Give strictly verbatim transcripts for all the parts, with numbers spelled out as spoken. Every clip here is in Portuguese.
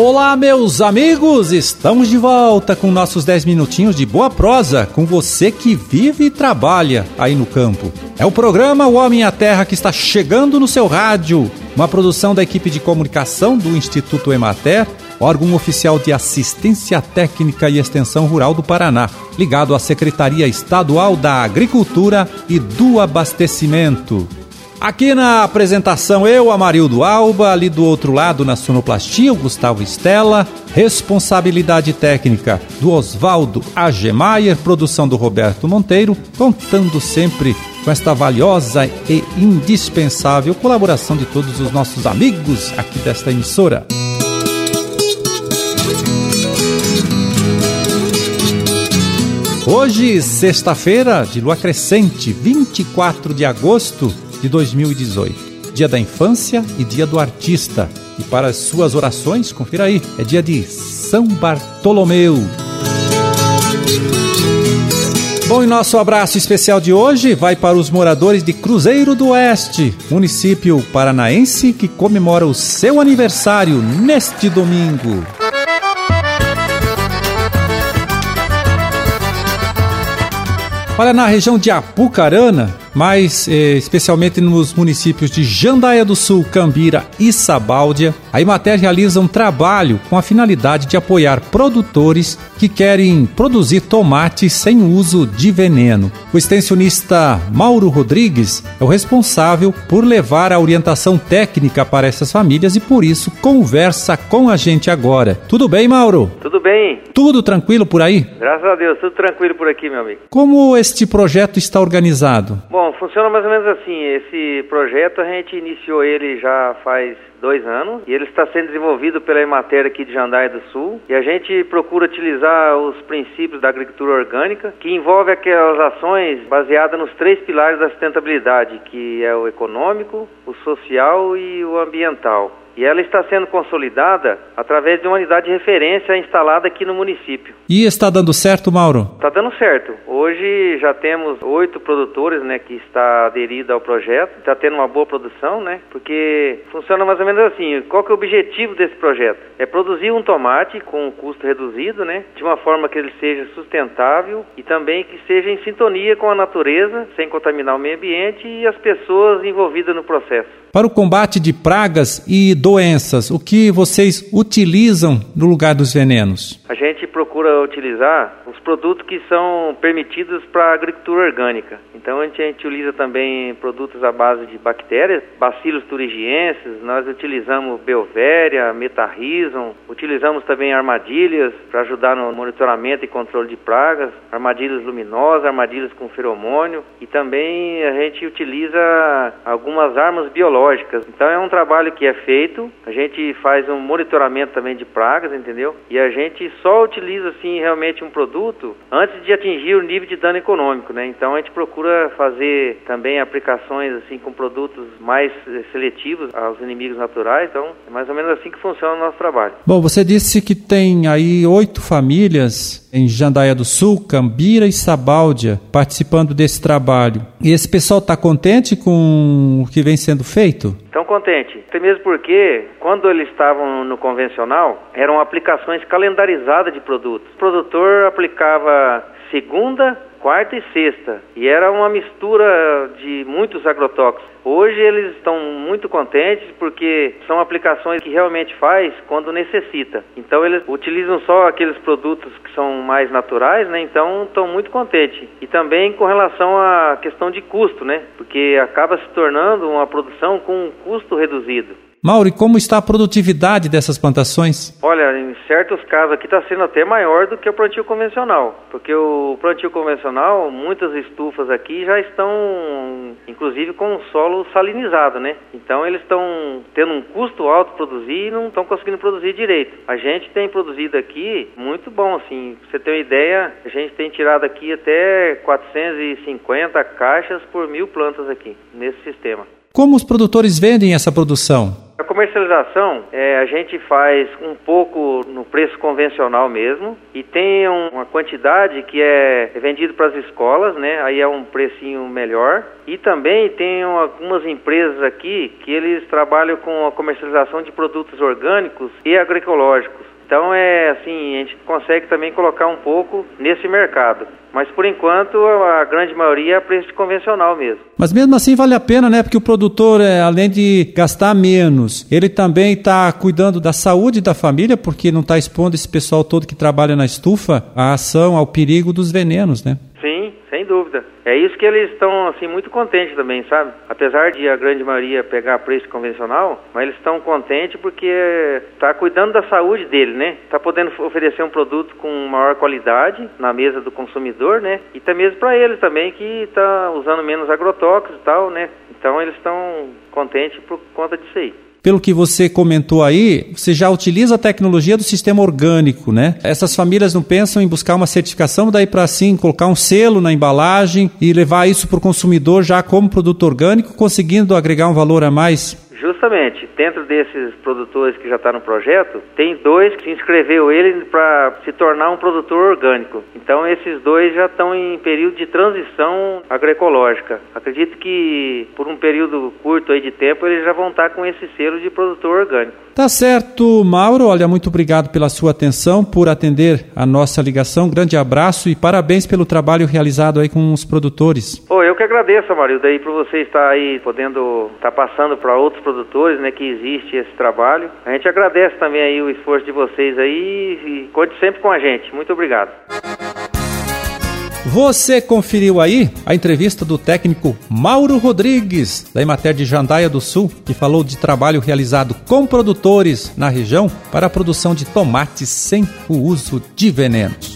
Olá, meus amigos! Estamos de volta com nossos dez minutinhos de boa prosa com você que vive e trabalha aí no campo. É o programa O Homem e a Terra que está chegando no seu rádio, uma produção da equipe de comunicação do Instituto Emater, órgão oficial de assistência técnica e extensão rural do Paraná, ligado à Secretaria Estadual da Agricultura e do Abastecimento. Aqui na apresentação, eu, Amarildo Alba, ali do outro lado na sonoplastia, o Gustavo Stella, responsabilidade técnica do Oswaldo Agemeyer, produção do Roberto Monteiro, contando sempre com esta valiosa e indispensável colaboração de todos os nossos amigos aqui desta emissora. Hoje, sexta-feira, de lua crescente, vinte e quatro de agosto de dois mil e dezoito, dia da infância e dia do artista. E para as suas orações, confira aí, é dia de São Bartolomeu. Bom, e nosso abraço especial de hoje vai para os moradores de Cruzeiro do Oeste, município paranaense que comemora o seu aniversário neste domingo. Olha, na região de Apucarana, mas eh, especialmente nos municípios de Jandaia do Sul, Cambira e Sabáudia, a Emater realiza um trabalho com a finalidade de apoiar produtores que querem produzir tomates sem uso de veneno. O extensionista Mauro Rodrigues é o responsável por levar a orientação técnica para essas famílias e por isso conversa com a gente agora. Tudo bem, Mauro? Tudo bem. Tudo tranquilo por aí? Graças a Deus, tudo tranquilo por aqui, meu amigo. Como este projeto está organizado? Bom, funciona mais ou menos assim. Esse projeto a gente iniciou ele já faz dois anos e ele está sendo desenvolvido pela Emater aqui de Jandaia do Sul e a gente procura utilizar os princípios da agricultura orgânica, que envolve aquelas ações baseadas nos três pilares da sustentabilidade, que é o econômico, o social e o ambiental. E ela está sendo consolidada através de uma unidade de referência instalada aqui no município. E está dando certo, Mauro? Está dando certo. Hoje já temos oito produtores, né, que está aderido ao projeto. Está tendo uma boa produção, né? Porque funciona mais ou menos assim. Qual que é o objetivo desse projeto? É produzir um tomate com um custo reduzido, né? De uma forma que ele seja sustentável e também que seja em sintonia com a natureza, sem contaminar o meio ambiente e as pessoas envolvidas no processo. Para o combate de pragas e doenças, o que vocês utilizam no lugar dos venenos? A gente procura utilizar os produtos que são permitidos para a agricultura orgânica. Então a gente, a gente utiliza também produtos à base de bactérias, Bacillus thuringiensis, nós utilizamos Beauveria, Metarrhizon, utilizamos também armadilhas para ajudar no monitoramento e controle de pragas, armadilhas luminosas, armadilhas com feromônio e também a gente utiliza algumas armas biológicas. Então é um trabalho que é feito, a gente faz um monitoramento também de pragas, entendeu? E a gente só utiliza assim realmente um produto antes de atingir o nível de dano econômico, né? Então a gente procura fazer também aplicações assim com produtos mais seletivos aos inimigos naturais. Então é mais ou menos assim que funciona o nosso trabalho. Bom, você disse que tem aí oito famílias em Jandaia do Sul, Cambira e Sabáudia participando desse trabalho. E esse pessoal está contente com o que vem sendo feito? Estão contentes, até mesmo porque quando eles estavam no convencional eram aplicações calendarizadas de produtos. O produtor aplicava segunda, quarta e sexta e era uma mistura de muitos agrotóxicos. Hoje eles estão muito contentes porque são aplicações que realmente faz quando necessita. Então eles utilizam só aqueles produtos que são mais naturais, né? Então estão muito contentes. E também com relação à questão de custo, né? Porque acaba se tornando uma produção com um custo reduzido. Mauro, e como está a produtividade dessas plantações? Olha, em certos casos aqui está sendo até maior do que o plantio convencional, porque o plantio convencional, muitas estufas aqui já estão, inclusive, com o solo salinizado, né? Então eles estão tendo um custo alto produzir e não estão conseguindo produzir direito. A gente tem produzido aqui muito bom, assim, pra você ter uma ideia, a gente tem tirado aqui até quatrocentas e cinquenta caixas por mil plantas aqui, nesse sistema. Como os produtores vendem essa produção? Como comercialização, é, a gente faz um pouco no preço convencional mesmo e tem um, uma quantidade que é vendido para as escolas, né? Aí é um precinho melhor. E também tem algumas empresas aqui que eles trabalham com a comercialização de produtos orgânicos e agroecológicos. Então, é assim, a gente consegue também colocar um pouco nesse mercado. Mas, por enquanto, a grande maioria é preço convencional mesmo. Mas mesmo assim vale a pena, né? Porque o produtor, é, além de gastar menos, ele também está cuidando da saúde da família, porque não está expondo esse pessoal todo que trabalha na estufa à ação, ao perigo dos venenos, né? Sim, sem dúvida. É isso que eles estão, assim, muito contentes também, sabe? Apesar de a grande maioria pegar preço convencional, mas eles estão contentes porque está cuidando da saúde dele, né? Está podendo oferecer um produto com maior qualidade na mesa do consumidor, né? E até mesmo para eles também, que está usando menos agrotóxicos e tal, né? Então eles estão contentes por conta disso aí. Pelo que você comentou aí, você já utiliza a tecnologia do sistema orgânico, né? Essas famílias não pensam em buscar uma certificação, daí para assim colocar um selo na embalagem e levar isso para o consumidor já como produto orgânico, conseguindo agregar um valor a mais? Justamente, dentro desses produtores que já estão no projeto, tem dois que se inscreveu ele para se tornar um produtor orgânico. Então esses dois já estão em período de transição agroecológica. Acredito que por um período curto aí de tempo eles já vão estar com esse selo de produtor orgânico. Tá certo, Mauro. Olha, muito obrigado pela sua atenção, por atender a nossa ligação. Um grande abraço e parabéns pelo trabalho realizado aí com os produtores. Oh, eu que agradeço, Amarildo, aí por você estar aí podendo estar tá passando para outros produtores, né, que existe esse trabalho. A gente agradece também aí o esforço de vocês aí e conte sempre com a gente. Muito obrigado. Você conferiu aí a entrevista do técnico Mauro Rodrigues, da Emater de Jandaia do Sul, que falou de trabalho realizado com produtores na região para a produção de tomates sem o uso de venenos.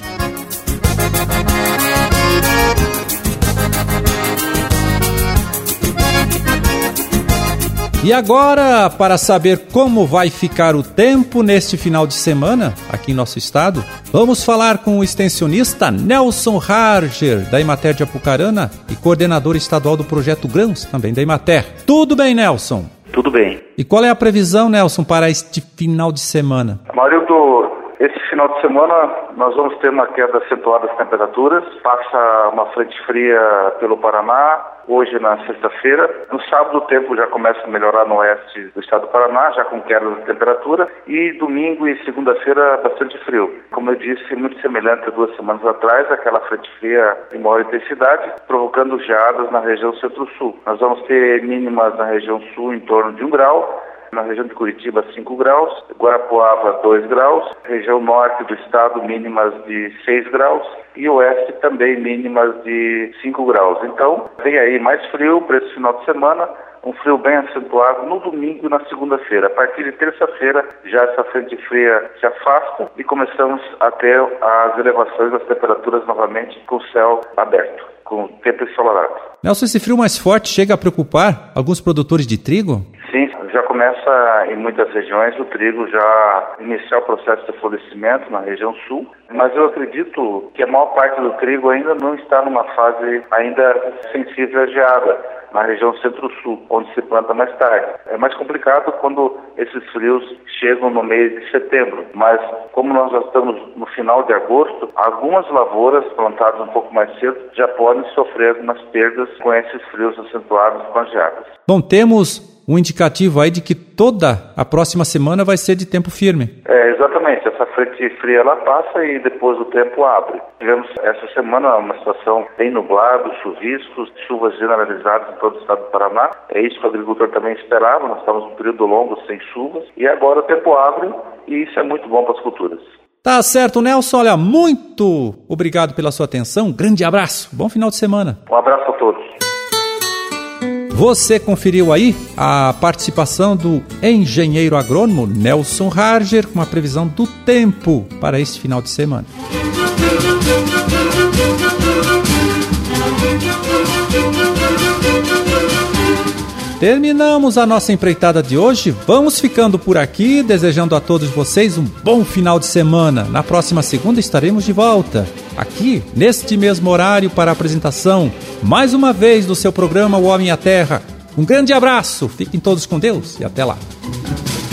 E agora, para saber como vai ficar o tempo neste final de semana aqui em nosso estado, vamos falar com o extensionista Nelson Harger, da Emater de Apucarana e coordenador estadual do projeto Grãos, também da Emater. Tudo bem, Nelson? Tudo bem. E qual é a previsão, Nelson, para este final de semana? Amarildo, esse final de semana nós vamos ter uma queda acentuada das temperaturas. Passa uma frente fria pelo Paraná, hoje na sexta-feira. No sábado o tempo já começa a melhorar no oeste do estado do Paraná, já com queda da temperatura. E domingo e segunda-feira bastante frio. Como eu disse, muito semelhante a duas semanas atrás, aquela frente fria de maior intensidade, provocando geadas na região centro-sul. Nós vamos ter mínimas na região sul em torno de um grau, na região de Curitiba cinco graus, Guarapuava dois graus, região norte do estado mínimas de seis graus e oeste também mínimas de cinco graus. Então, vem aí mais frio para esse final de semana, um frio bem acentuado no domingo e na segunda-feira. A partir de terça-feira, já essa frente fria se afasta e começamos a ter as elevações das temperaturas novamente com o céu aberto, com o tempo ensolarado. Nelson, esse frio mais forte chega a preocupar alguns produtores de trigo? Sim, já começa em muitas regiões o trigo já iniciar o processo de florescimento na região sul, mas eu acredito que a maior parte do trigo ainda não está numa fase ainda sensível à geada, na região centro-sul, onde se planta mais tarde. É mais complicado quando esses frios chegam no mês de setembro, mas como nós já estamos no final de agosto, algumas lavouras plantadas um pouco mais cedo já podem sofrer algumas perdas com esses frios acentuados com as geadas. Bom, temos um indicativo aí de que toda a próxima semana vai ser de tempo firme. É, exatamente. Essa frente fria ela passa e depois o tempo abre. Tivemos essa semana uma situação bem nublada, chuviscos, chuvas generalizadas em todo o estado do Paraná. É isso que o agricultor também esperava. Nós estávamos num período longo sem chuvas e agora o tempo abre e isso é muito bom para as culturas. Tá certo, Nelson. Olha, muito obrigado pela sua atenção. Um grande abraço. Bom final de semana. Um abraço a todos. Você conferiu aí a participação do engenheiro agrônomo Nelson Harger com a previsão do tempo para este final de semana. Terminamos a nossa empreitada de hoje. Vamos ficando por aqui, desejando a todos vocês um bom final de semana. Na próxima segunda estaremos de volta, aqui, neste mesmo horário, para a apresentação, mais uma vez, do seu programa O Homem e a Terra. Um grande abraço, fiquem todos com Deus e até lá.